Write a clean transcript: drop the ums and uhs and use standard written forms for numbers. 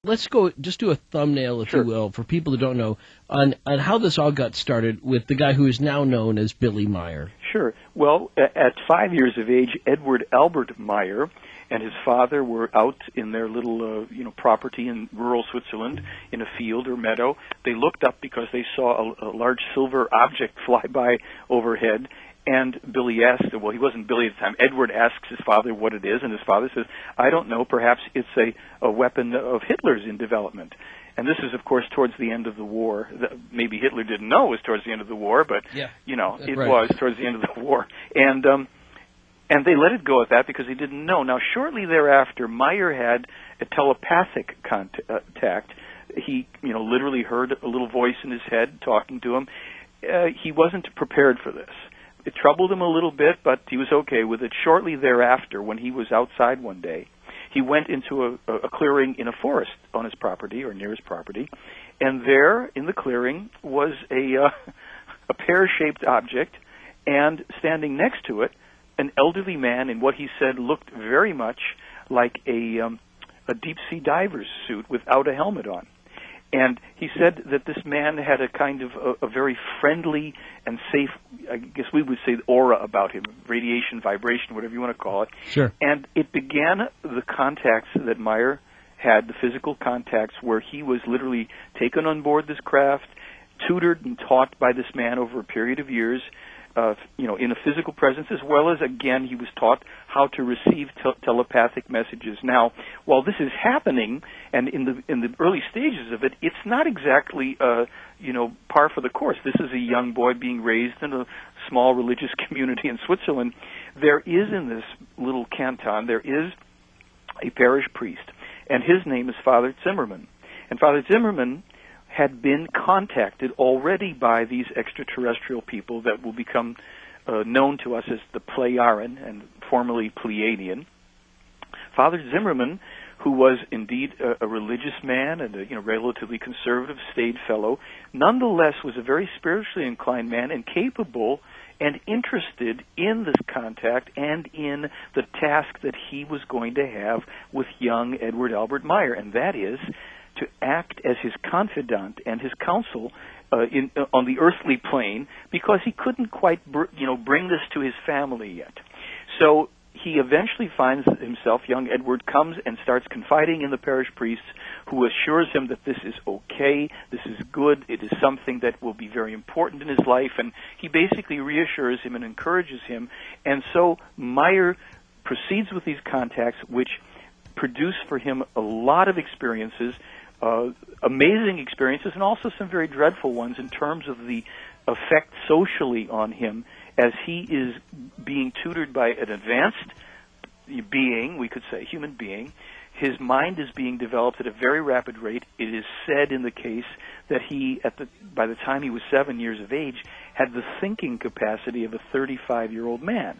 let's go, just do a thumbnail, if Sure. you will, for people who don't know, on how this all got started with the guy who is now known as Billy Meier. Sure. Well, at 5 years of age, Edward Albert Meier and his father were out in their little, property in rural Switzerland in a field or meadow. They looked up because they saw a large silver object fly by overhead. And Billy asked, well, he wasn't Billy at the time. Edward asks his father what it is, and his father says, I don't know, perhaps it's a weapon of Hitler's in development. And this is, of course, towards the end of the war. Maybe Hitler didn't know it was towards the end of the war, but, it right. was towards the end of the war. And they let it go at that because they didn't know. Now, shortly thereafter, Meier had a telepathic contact. He, literally heard a little voice in his head talking to him. He wasn't prepared for this. It troubled him a little bit, but he was okay with it. Shortly thereafter, when he was outside one day, he went into a clearing in a forest on his property or near his property, and there in the clearing was a pear-shaped object, and standing next to it, an elderly man in what he said looked very much like a deep-sea diver's suit without a helmet on. And he said that this man had a kind of a very friendly and safe, I guess we would say, aura about him, radiation, vibration, whatever you want to call it. Sure. And it began the contacts that Meier had, the physical contacts, where he was literally taken on board this craft, tutored and taught by this man over a period of years, in a physical presence, as well as, again, he was taught how to receive telepathic messages. Now, while this is happening, and in the early stages of it, it's not exactly, par for the course. This is a young boy being raised in a small religious community in Switzerland. There is, in this little canton, there is a parish priest, and his name is Father Zimmermann. And Father Zimmermann had been contacted already by these extraterrestrial people that will become known to us as the Plejaren, and formerly Pleiadian. Father Zimmermann, who was indeed a religious man and a relatively conservative staid fellow, nonetheless was a very spiritually inclined man and capable and interested in this contact and in the task that he was going to have with young Edward Albert Meier, and that is to act as his confidant and his counsel on the earthly plane, because he couldn't quite bring this to his family yet. So he eventually finds himself, young Edward comes and starts confiding in the parish priest, who assures him that this is okay, this is good, it is something that will be very important in his life, and he basically reassures him and encourages him. And so Meier proceeds with these contacts, which produce for him a lot of experiences, amazing experiences, and also some very dreadful ones in terms of the effect socially on him as he is being tutored by an advanced being, we could say, human being. His mind is being developed at a very rapid rate. It is said in the case that he, by the time he was 7 years of age, had the thinking capacity of a 35-year-old man.